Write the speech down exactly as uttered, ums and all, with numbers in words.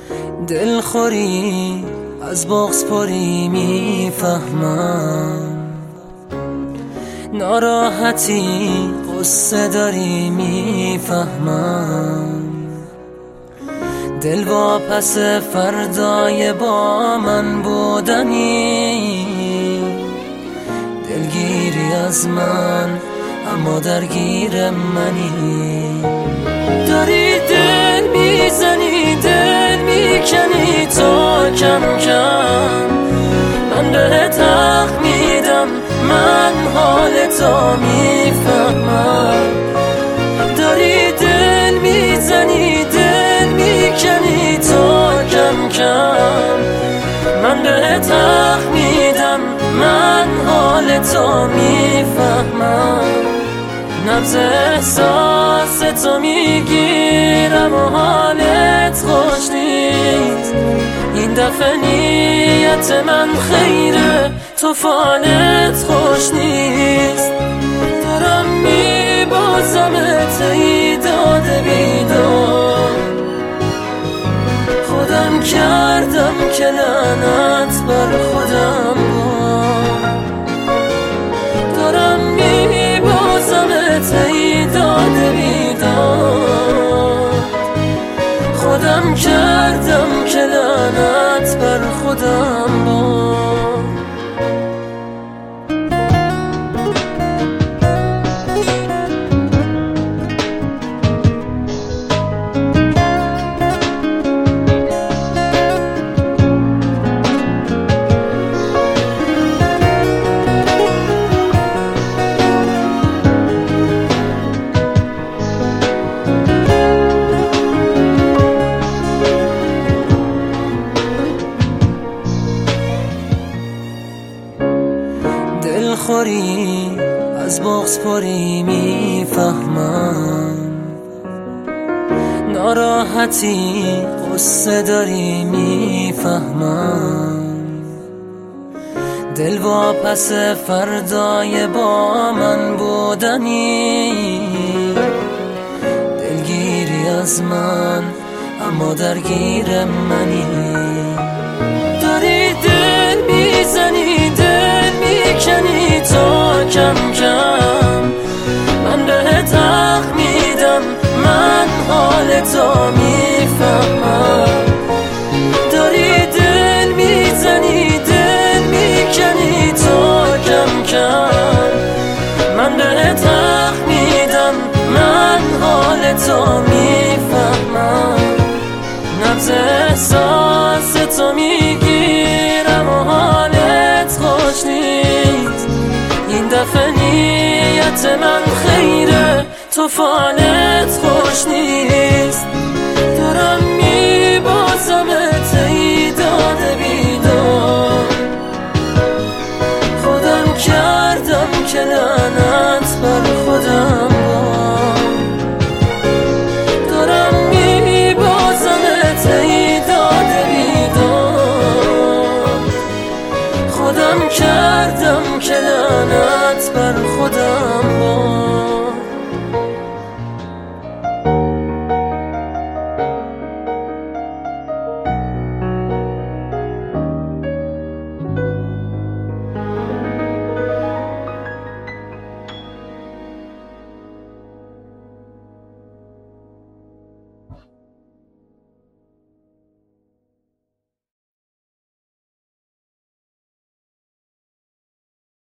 دلخوری از بغض پری میفهمم، ناراحتی قصه داری میفهمم. دل واپس فردای با من بودنی، دلگیری از من اما درگیر منی. داری دل میزنی دل میکنی تا کم کم من بهت حق میدم، من حال تو میفهمم. داری دل میزنی دل میکنی تا کم کم من بهت حق میدم، من حال تو میفهمم. نبض احساس تو میگیرم و حالت خوش نیست. این دفعه نیت من خیره تو فالت خوش نیست. دارم میبازمت ای داده بیدار، خودم کردم که لعنت بر خودم بار. دارم میبازمت ای داده بیدار، خودم کردم که لعنت بر خودم بار. دلخوری از بغض پری میفهمم، ناراحتی قصه داری میفهمم. دل واپس فردای با من بودنی، دلگیری از من اما درگیر منی. داری دل میزنی دل میکنی تا کم کم من بهت حق میدم، من حال تو میفهمم. داری دل میزنی دل میکنی تا کم کم من بهت حق میدم، من حال تو میفهمم. نبض احساس تو میگیرم و حالت خوش نیست. این دفعه نیت من خیره تو فالت خوش نیست. دارم میبازمت